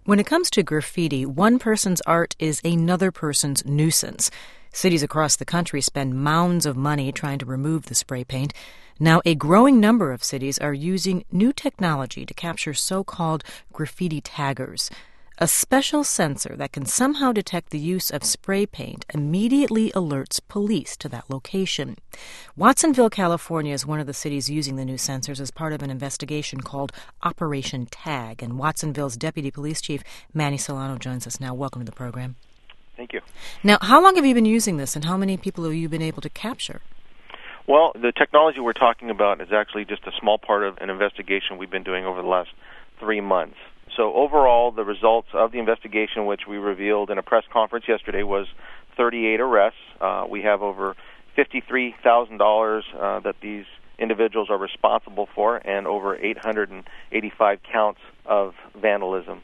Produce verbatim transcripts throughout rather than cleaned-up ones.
When it comes to graffiti, one person's art is another person's nuisance. Cities across the country spend mounds of money trying to remove the spray paint. Now, a growing number of cities are using new technology to capture so-called graffiti taggers. A special sensor that can somehow detect the use of spray paint immediately alerts police to that location. Watsonville, California is one of the cities using the new sensors as part of an investigation called Operation Tag. And Watsonville's Deputy Police Chief Manny Solano joins us now. Welcome to the program. Thank you. Now, how long have you been using this, and how many people have you been able to capture? Well, the technology we're talking about is actually just a small part of an investigation we've been doing over the last three months. So overall, the results of the investigation, which we revealed in a press conference yesterday, was thirty-eight arrests. Uh, we have over fifty-three thousand dollars uh, that these individuals are responsible for, and over eight hundred eighty-five counts of vandalism.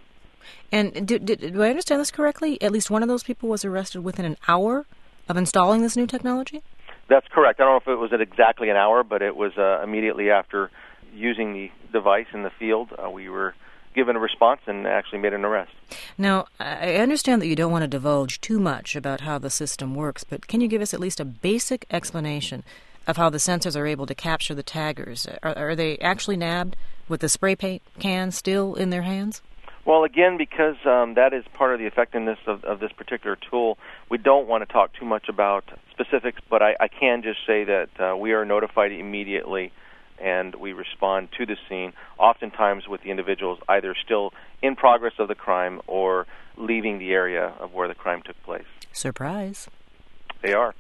And do, do, do I understand this correctly? At least one of those people was arrested within an hour of installing this new technology? That's correct. I don't know if it was at exactly an hour, but it was uh, immediately after using the device in the field. Uh, we were given a response and actually made an arrest. Now, I understand that you don't want to divulge too much about how the system works, but can you give us at least a basic explanation of how the sensors are able to capture the taggers? Are, are they actually nabbed with the spray paint can still in their hands? Well, again, because um, that is part of the effectiveness of, of this particular tool, we don't want to talk too much about specifics, but I, I can just say that uh, we are notified immediately and we respond to the scene, oftentimes with the individuals either still in progress of the crime or leaving the area of where the crime took place. Surprise. They are.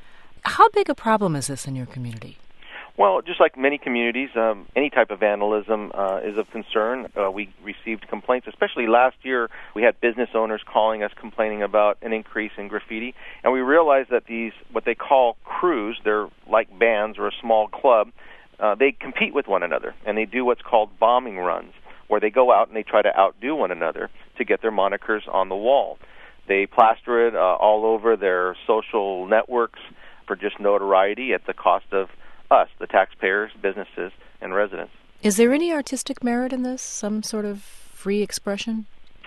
How big a problem is this in your community? Well, just like many communities, um, any type of vandalism uh, is of concern. Uh, we received complaints, especially last year. We had business owners calling us complaining about an increase in graffiti, and we realized that these, what they call crews, they're like bands or a small club, uh, they compete with one another, and they do what's called bombing runs, where they go out and they try to outdo one another to get their monikers on the wall. They plaster it uh, all over their social networks for just notoriety at the cost of us, the taxpayers, businesses, and residents. Is there any artistic merit in this? Some sort of free expression?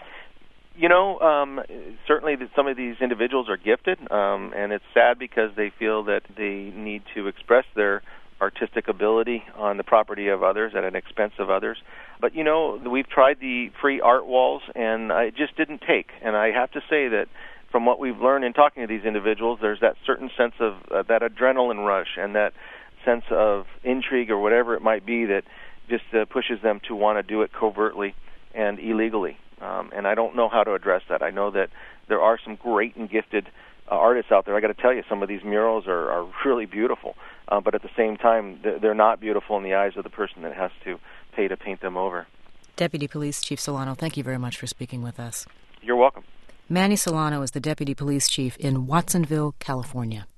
You know, um, certainly that some of these individuals are gifted, um, and it's sad because they feel that they need to express their artistic ability on the property of others at an expense of others. But, you know, we've tried the free art walls, and it just didn't take. And I have to say that from what we've learned in talking to these individuals, there's that certain sense of uh, that adrenaline rush and that sense of intrigue or whatever it might be that just uh, pushes them to want to do it covertly and illegally. Um, and I don't know how to address that. I know that there are some great and gifted uh, artists out there. I got to tell you, some of these murals are, are really beautiful, uh, but at the same time, they're not beautiful in the eyes of the person that has to pay to paint them over. Deputy Police Chief Solano, thank you very much for speaking with us. You're welcome. Manny Solano is the Deputy Police Chief in Watsonville, California.